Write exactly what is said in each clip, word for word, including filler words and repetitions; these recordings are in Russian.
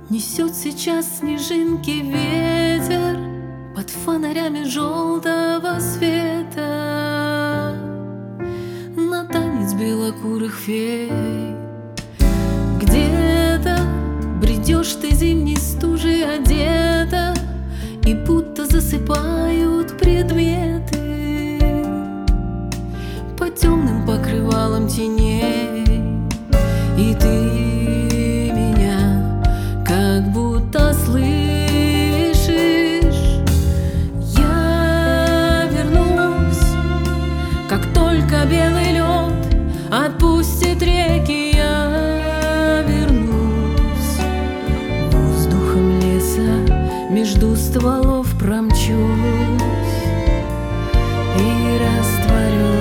Несет сейчас снежинки ветер под фонарями желтого света на танец белокурых фей. Где-то бредешь ты зимней стужей одета, и будто засыпают предметы по темным покрывалам теней. И ты как будто слышишь, я вернусь, как только белый лед отпустит реки. Я вернусь, воздухом леса между стволов промчусь и растворюсь.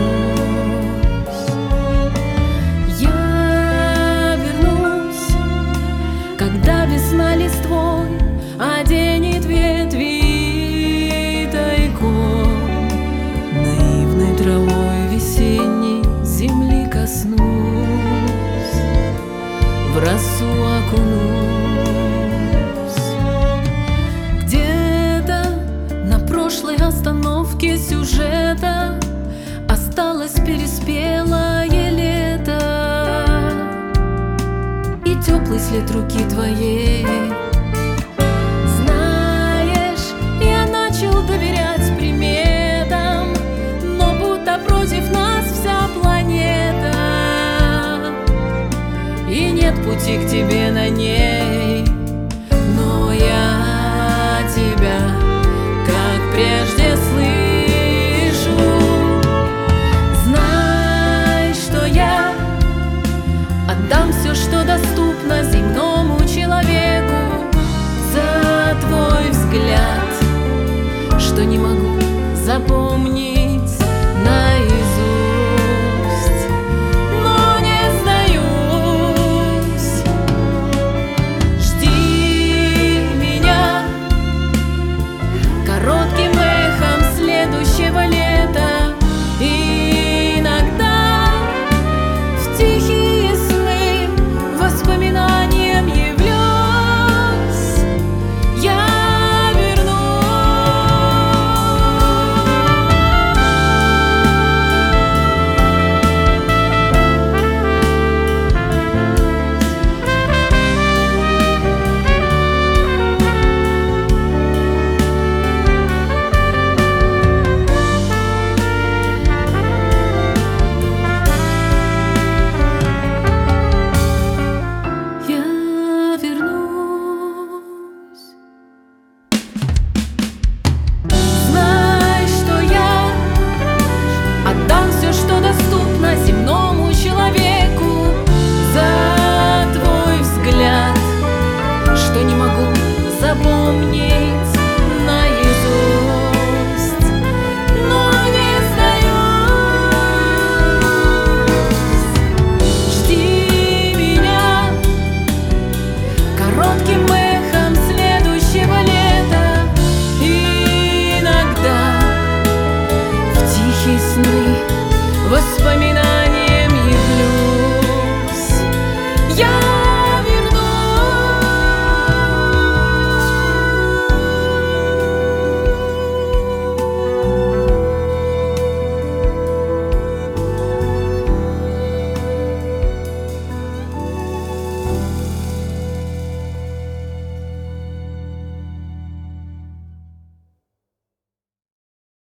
Когда весна листвой оденет ветви тайком, наивной травой весенней земли коснусь, в росу окунусь. Где-то на прошлой остановке сюжета осталось переспелое лето и теплый след руки твоей. Знаешь, я начал доверять приметам, но будто против нас вся планета, и нет пути к тебе на ней.